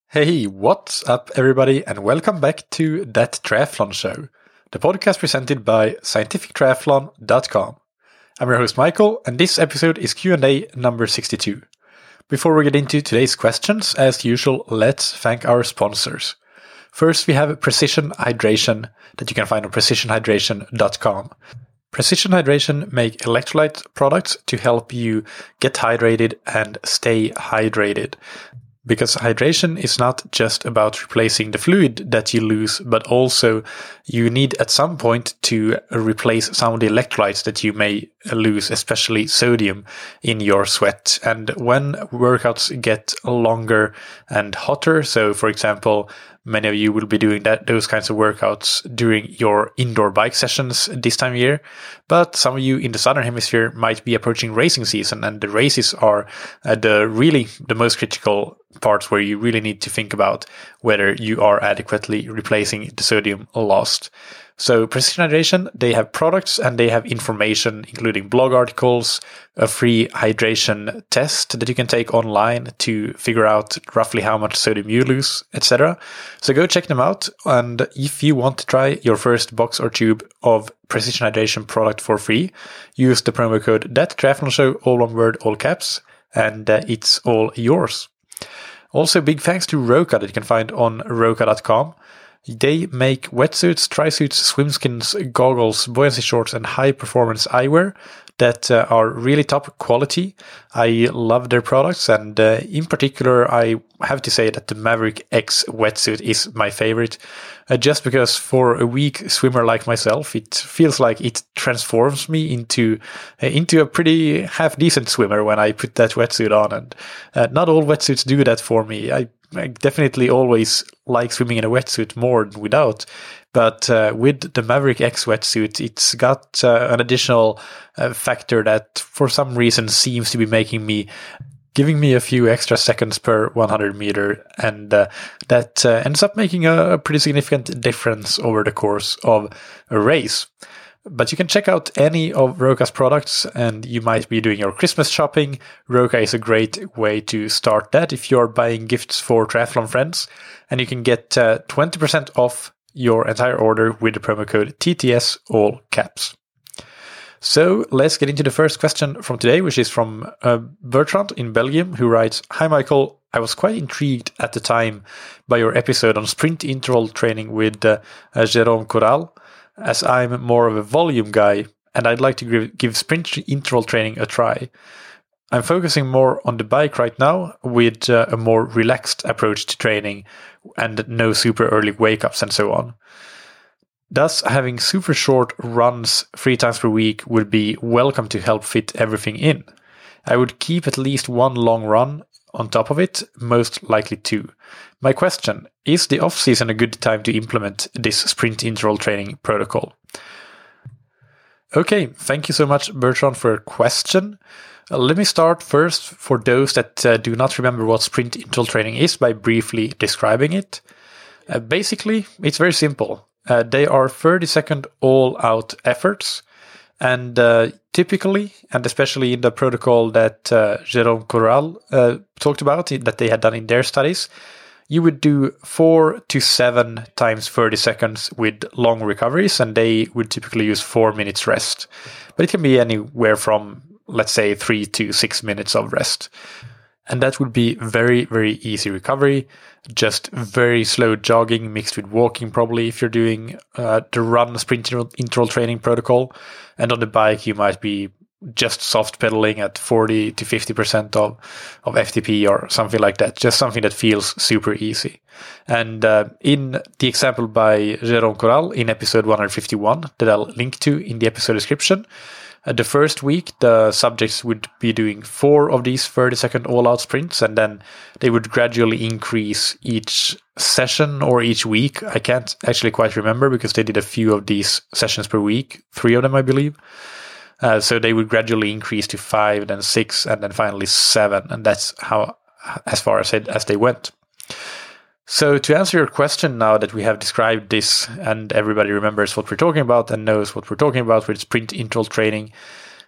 Hey, what's up, everybody, and welcome back to That Triathlon Show, the podcast presented by scientifictriathlon.com. I'm your host, Michael, and this episode is Q&A number 62. Before we get into today's questions, as usual, let's thank our sponsors. First, we have Precision Hydration that you can find on precisionhydration.com. Precision Hydration make electrolyte products to help you get hydrated and stay hydrated. Because hydration is not just about replacing the fluid that you lose, but also you need at some point to replace some of the electrolytes that you may lose, especially sodium in your sweat. And when workouts get longer and hotter, so for example, many of you will be doing those kinds of workouts during your indoor bike sessions this time of year. But some of you in the Southern Hemisphere might be approaching racing season, and the races are the most critical parts where you really need to think about whether you are adequately replacing the sodium lost. So Precision Hydration, they have products and they have information, including blog articles, a free hydration test that you can take online to figure out roughly how much sodium you lose, etc. So go check them out. And if you want to try your first box or tube of Precision Hydration product for free, use the promo code ThatTriathlonShow, all one word, all caps, and it's all yours. Also, big thanks to Roka that you can find on roka.com. They make wetsuits, tri-suits, swimskins, goggles, buoyancy shorts, and high-performance eyewear that are really top quality. I love their products, and in particular, I have to say that the Maverick X wetsuit is my favorite, just because for a weak swimmer like myself, it feels like it transforms me into a pretty half-decent swimmer when I put that wetsuit on, and not all wetsuits do that for me. I definitely always like swimming in a wetsuit more than without. But with the Maverick X wetsuit, it's got an additional factor that for some reason seems to be giving me a few extra seconds per 100 meter. And that ends up making a pretty significant difference over the course of a race. But you can check out any of Roka's products, and you might be doing your Christmas shopping. Roka is a great way to start that if you're buying gifts for triathlon friends. And you can get 20% off your entire order with the promo code TTS, all caps. So let's get into the first question from today, which is from Bertrand in Belgium, who writes, "Hi Michael, I was quite intrigued at the time by your episode on sprint interval training with Jérôme Corral, as I'm more of a volume guy, and I'd like to give sprint interval training a try. I'm focusing more on the bike right now with a more relaxed approach to training and no super early wake-ups and so on. Thus, having super short runs 3 times per week would be welcome to help fit everything in. I would keep at least 1 long run on top of it, most likely 2. My question, is the off-season a good time to implement this sprint interval training protocol?" Okay, thank you so much, Bertrand, for your question. Let me start first, for those that do not remember what sprint interval training is, by briefly describing it. Basically, it's very simple. They are 30-second all-out efforts. And typically, and especially in the protocol that Jérôme Corral talked about, that they had done in their studies, you would do 4 to 7 times 30 seconds with long recoveries, and they would typically use 4 minutes rest. But it can be anywhere from, let's say, 3 to 6 minutes of rest. And that would be very, very easy recovery, just very slow jogging mixed with walking, probably, if you're doing the run sprint interval training protocol. And on the bike, you might be just soft pedaling at 40 to 50% of FTP or something like that. Just something that feels super easy. And in the example by Jérôme Corral in episode 151, that I'll link to in the episode description, the first week, the subjects would be doing 4 of these 30-second all-out sprints, and then they would gradually increase each session or each week. I can't actually quite remember because they did a few of these sessions per week, 3 of them, I believe. So they would gradually increase to 5, then 6, and then finally 7, and that's how as far as they went. So to answer your question, now that we have described this and everybody remembers what we're talking about and knows what we're talking about with sprint interval training,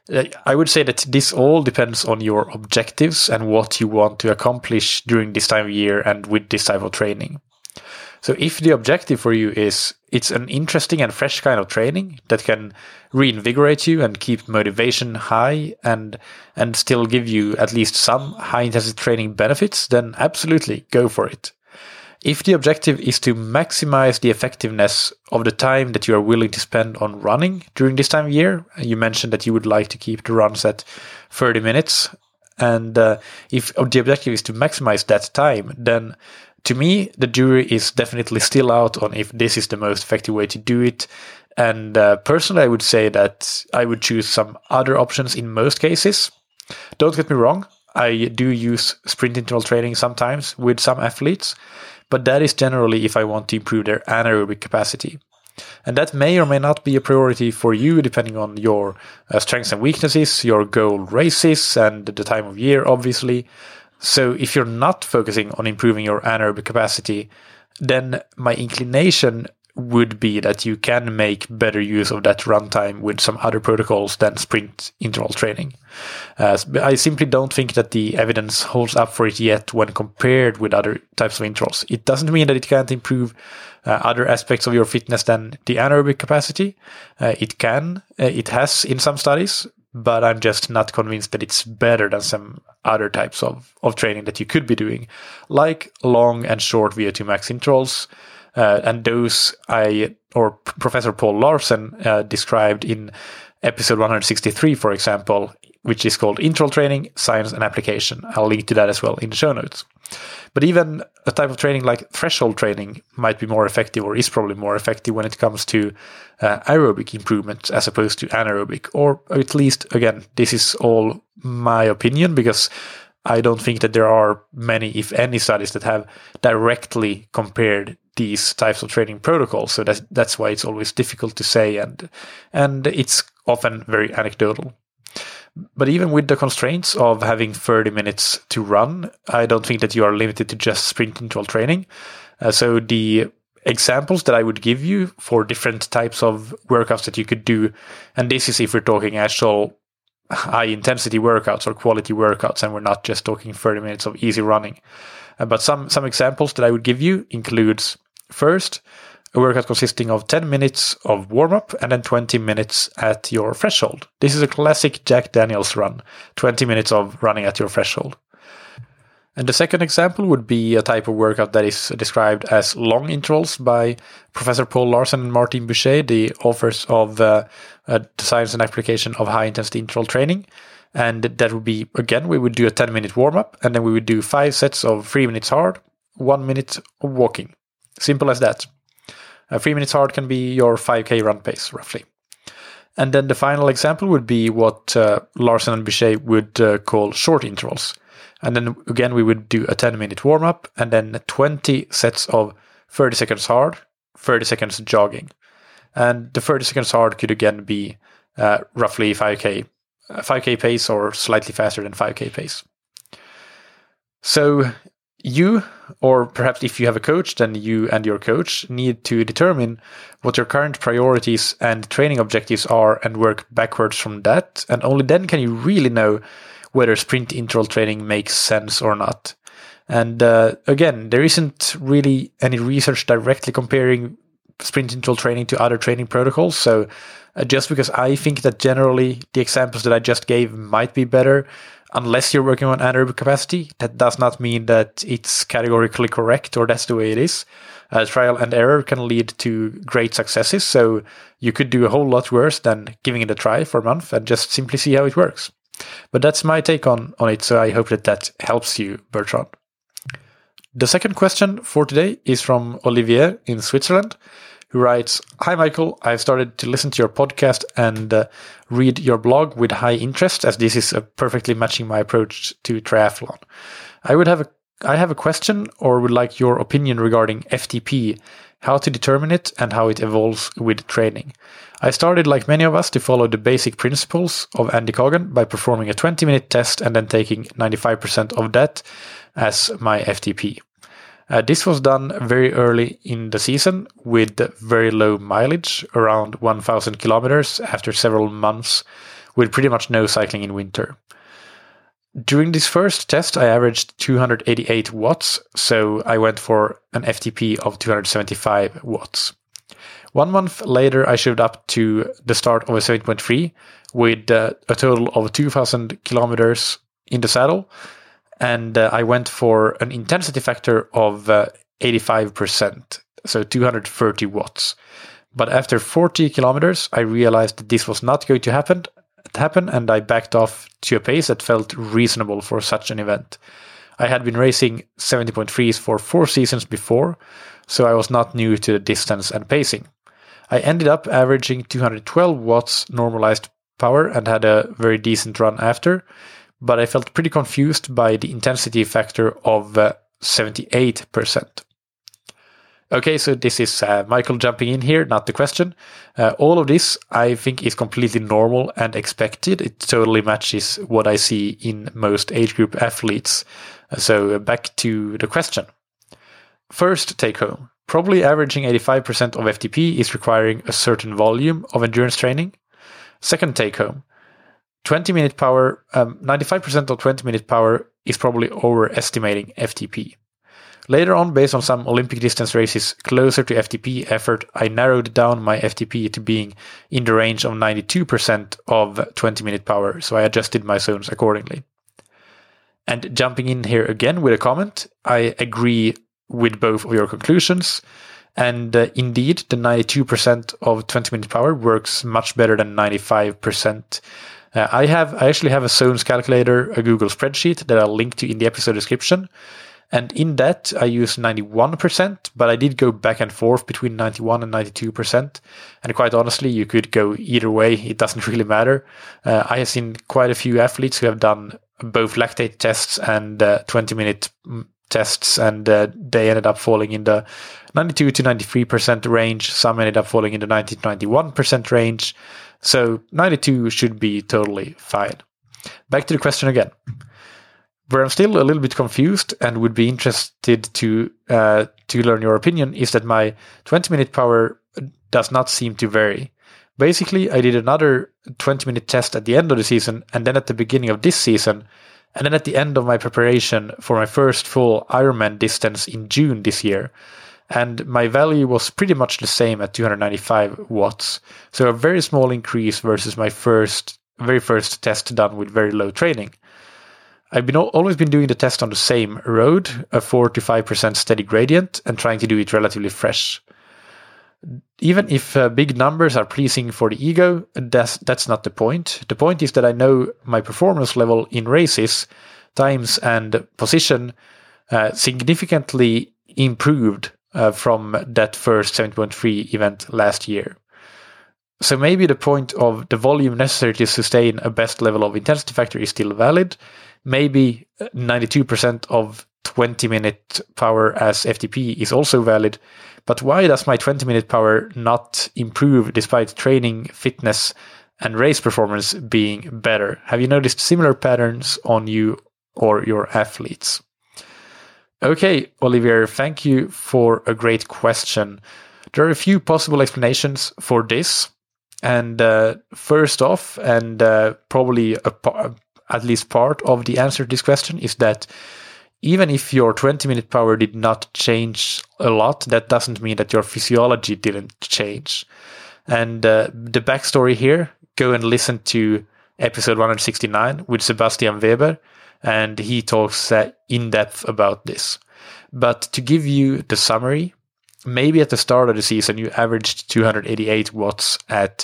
I would say that this all depends on your objectives and what you want to accomplish during this time of year and with this type of training. So if the objective for you is it's an interesting and fresh kind of training that can reinvigorate you and keep motivation high and still give you at least some high intensity training benefits, then absolutely go for it. If the objective is to maximize the effectiveness of the time that you are willing to spend on running during this time of year, you mentioned that you would like to keep the runs at 30 minutes. And if the objective is to maximize that time, then to me, the jury is definitely still out on if this is the most effective way to do it. And personally, I would say that I would choose some other options in most cases. Don't get me wrong, I do use sprint interval training sometimes with some athletes, but that is generally if I want to improve their anaerobic capacity. And that may or may not be a priority for you, depending on your strengths and weaknesses, your goal races, and the time of year, obviously. So if you're not focusing on improving your anaerobic capacity, then my inclination would be that you can make better use of that runtime with some other protocols than sprint interval training. I simply don't think that the evidence holds up for it yet when compared with other types of intervals. It doesn't mean that it can't improve other aspects of your fitness than the anaerobic capacity. It can, it has in some studies, but I'm just not convinced that it's better than some other types of training that you could be doing, like long and short VO2 max intervals. And those Professor Paul Larsen described in episode 163, for example, which is called Interval Training, Science and Application. I'll link to that as well in the show notes. But even a type of training like threshold training might be more effective, or is probably more effective when it comes to aerobic improvement as opposed to anaerobic. Or at least, again, this is all my opinion, because I don't think that there are many, if any, studies that have directly compared these types of training protocols. So that's why it's always difficult to say, and it's often very anecdotal. But even with the constraints of having 30 minutes to run, I don't think that you are limited to just sprint interval training. So the examples that I would give you for different types of workouts that you could do, and this is if we're talking actual high intensity workouts or quality workouts, and we're not just talking 30 minutes of easy running. But some examples that I would give you includes, first, a workout consisting of 10 minutes of warm-up and then 20 minutes at your threshold. This is a classic Jack Daniels run, 20 minutes of running at your threshold. And the second example would be a type of workout that is described as long intervals by Professor Paul Larsen and Martin Boucher, the authors of the Science and Application of High-Intensity Interval Training. And that would be, again, we would do a 10-minute warm-up, and then we would do 5 sets of 3 minutes hard, 1 minute of walking. Simple as that. 3 minutes hard can be your 5K run pace, roughly. And then the final example would be what Larsen and Boucher would call short intervals. And then again, we would do a 10-minute warm-up and then 20 sets of 30 seconds hard, 30 seconds jogging. And the 30 seconds hard could again be roughly 5K pace or slightly faster than 5K pace. So you, or perhaps if you have a coach, then you and your coach need to determine what your current priorities and training objectives are and work backwards from that. And only then can you really know whether sprint interval training makes sense or not. And again, there isn't really any research directly comparing sprint interval training to other training protocols. So just because I think that generally the examples that I just gave might be better, unless you're working on anaerobic capacity, that does not mean that it's categorically correct or that's the way it is. Trial and error can lead to great successes. So you could do a whole lot worse than giving it a try for a month and just simply see how it works. But that's my take on it, so I hope that helps you, Bertrand. The second question for today is from Olivier in Switzerland, who writes, "Hi Michael, I've started to listen to your podcast and read your blog with high interest, as this is perfectly matching my approach to triathlon. I have a question, or would like your opinion regarding FTP, how to determine it and how it evolves with training. I started, like many of us, to follow the basic principles of Andy Coggan by performing a 20-minute test and then taking 95% of that as my FTP. This was done very early in the season with very low mileage, around 1,000 kilometers after several months with pretty much no cycling in winter. During this first test, I averaged 288 watts, so I went for an FTP of 275 watts. 1 month later, I showed up to the start of a 7.3 with a total of 2,000 kilometers in the saddle, and I went for an intensity factor of 85%, so 230 watts. But after 40 kilometers, I realized that this was not going to happen, and I backed off to a pace that felt reasonable for such an event. I had been racing 70.3s for 4 seasons before, so I was not new to the distance and pacing. I ended up averaging 212 watts normalized power and had a very decent run after, but I felt pretty confused by the intensity factor of 78%. Okay, so this is Michael jumping in here, not the question. All of this, I think, is completely normal and expected. It totally matches what I see in most age group athletes. So back to the question. First take home. Probably averaging 85% of FTP is requiring a certain volume of endurance training. Second take home. 20-minute power, 95% of 20-minute power is probably overestimating FTP. Later on, based on some Olympic distance races closer to FTP effort, I narrowed down my FTP to being in the range of 92% of 20-minute power, so I adjusted my zones accordingly. And jumping in here again with a comment, I agree with both of your conclusions, and indeed, the 92% of 20-minute power works much better than 95%. I actually have a zones calculator, a Google spreadsheet that I'll link to in the episode description. And in that, I use 91%, but I did go back and forth between 91 and 92%. And quite honestly, you could go either way. It doesn't really matter. I have seen quite a few athletes who have done both lactate tests and 20-minute tests, and they ended up falling in the 92 to 93% range. Some ended up falling in the 90 to 91% range. So 92 should be totally fine. Back to the question again. Where I'm still a little bit confused and would be interested to learn your opinion is that my 20-minute power does not seem to vary. Basically, I did another 20-minute test at the end of the season, and then at the beginning of this season, and then at the end of my preparation for my first full Ironman distance in June this year. And my value was pretty much the same at 295 watts. So a very small increase versus my very first test done with very low training. I've always been doing the test on the same road, a 4 to 5% steady gradient, and trying to do it relatively fresh. Even if big numbers are pleasing for the ego, that's not the point. The point is that I know my performance level in races, times, and position significantly improved from that first 7.3 event last year. So maybe the point of the volume necessary to sustain a best level of intensity factor is still valid. Maybe 92% of 20-minute power as FTP is also valid, but why does my 20-minute power not improve despite training, fitness, and race performance being better? Have you noticed similar patterns on you or your athletes? Okay, Olivier, thank you for a great question. There are a few possible explanations for this. And first off, and probably at least part of the answer to this question is that even if your 20-minute power did not change a lot, that doesn't mean that your physiology didn't change. And the backstory here, go and listen to episode 169 with Sebastian Weber, and he talks in depth about this. But to give you the summary, maybe at the start of the season, you averaged 288 watts at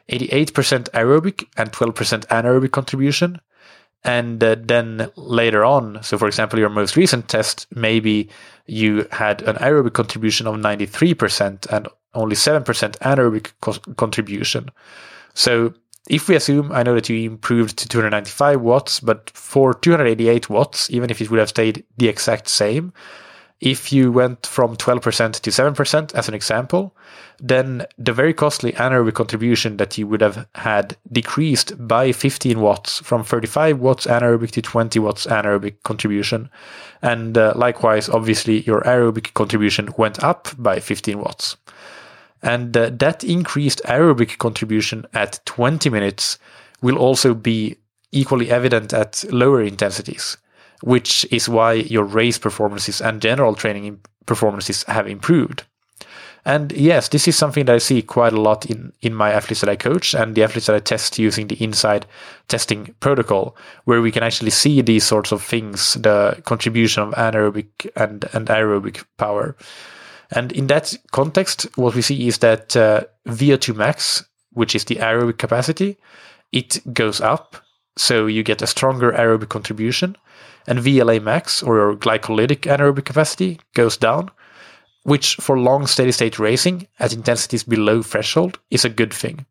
88% aerobic and 12% anaerobic contribution. And then later on, so for example, your most recent test, maybe you had an aerobic contribution of 93% and only 7% anaerobic contribution. So if we assume, I know that you improved to 295 watts, but for 288 watts, even if it would have stayed the exact same, if you went from 12% to 7%, as an example, then the very costly anaerobic contribution that you would have had decreased by 15 watts, from 35 watts anaerobic to 20 watts anaerobic contribution. And likewise, obviously, your aerobic contribution went up by 15 watts. And that increased aerobic contribution at 20 minutes will also be equally evident at lower intensities, which is why your race performances and general training performances have improved. And yes, this is something that I see quite a lot in my athletes that I coach and the athletes that I test using the Inside testing protocol, where we can actually see these sorts of things, the contribution of anaerobic and aerobic power. And in that context, what we see is that VO2 max, which is the aerobic capacity, it goes up, so you get a stronger aerobic contribution, and VLA max, or your glycolytic anaerobic capacity, goes down, which for long steady-state racing at intensities below threshold is a good thing.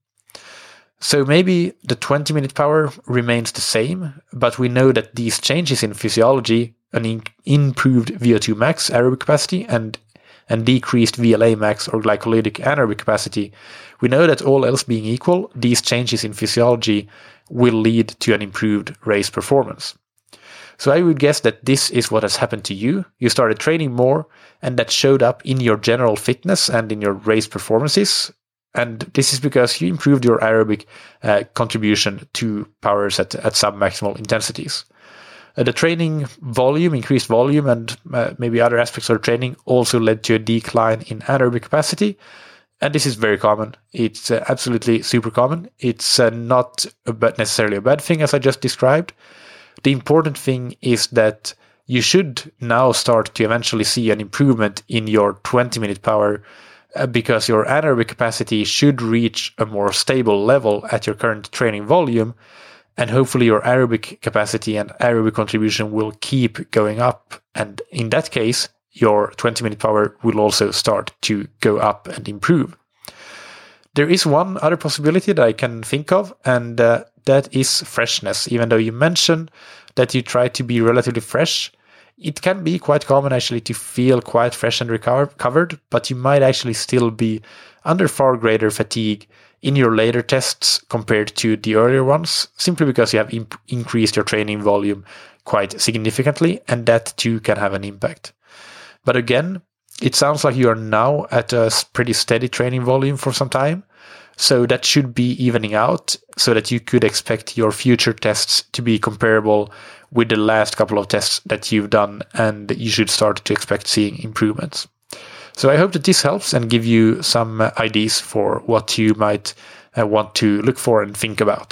So maybe the 20-minute power remains the same, but we know that these changes in physiology, an improved VO2 max aerobic capacity and decreased VLA max or glycolytic anaerobic capacity, we know that all else being equal, these changes in physiology will lead to an improved race performance. So I would guess that this is what has happened to you. You started training more, and that showed up in your general fitness and in your race performances. And this is because you improved your aerobic contribution to powers at submaximal intensities. The training volume, increased volume, and maybe other aspects of training also led to a decline in anaerobic capacity. And this is very common. It's absolutely super common. It's not necessarily a bad thing, as I just described. The important thing is that you should now start to eventually see an improvement in your 20-minute power because your anaerobic capacity should reach a more stable level at your current training volume, and hopefully your aerobic capacity and aerobic contribution will keep going up. And in that case, your 20-minute power will also start to go up and improve. There is one other possibility that I can think of, and that is freshness. Even though you mentioned that you try to be relatively fresh, it can be quite common actually to feel quite fresh and recovered, but you might actually still be under far greater fatigue in your later tests compared to the earlier ones, simply because you have increased your training volume quite significantly, and that too can have an impact. But again, it sounds like you are now at a pretty steady training volume for some time, so that should be evening out so that you could expect your future tests to be comparable with the last couple of tests that you've done, and you should start to expect seeing improvements. So I hope that this helps and give you some ideas for what you might want to look for and think about.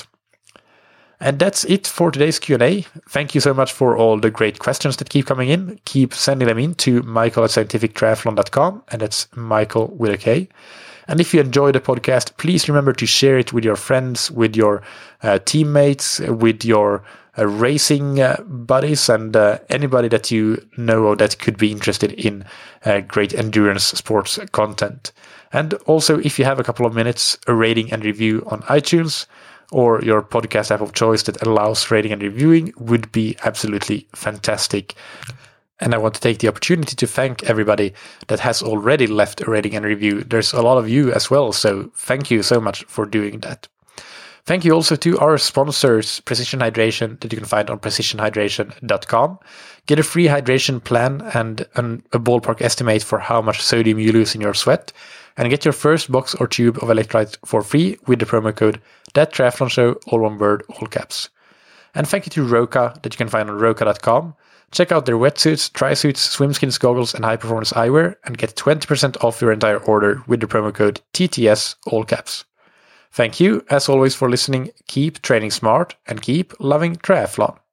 And that's it for today's Q&A. Thank you so much for all the great questions that keep coming in. Keep sending them in to michael@scientifictriathlon.com, and that's Michael with a K. And if you enjoy the podcast, please remember to share it with your friends, with your teammates, with your racing buddies, and anybody that you know or that could be interested in great endurance sports content. And also, if you have a couple of minutes, a rating and review on iTunes or your podcast app of choice that allows rating and reviewing would be absolutely fantastic. And I want to take the opportunity to thank everybody that has already left a rating and review. There's a lot of you as well, so thank you so much for doing that. Thank you also to our sponsors, Precision Hydration, that you can find on precisionhydration.com. Get a free hydration plan and a ballpark estimate for how much sodium you lose in your sweat, and get your first box or tube of electrolytes for free with the promo code ThatTriathlonShow, all one word, all caps. And thank you to Roka, that you can find on roka.com. Check out their wetsuits, tri-suits, swimskins, goggles, and high-performance eyewear, and get 20% off your entire order with the promo code TTS, all caps. Thank you, as always, for listening. Keep training smart and keep loving triathlon.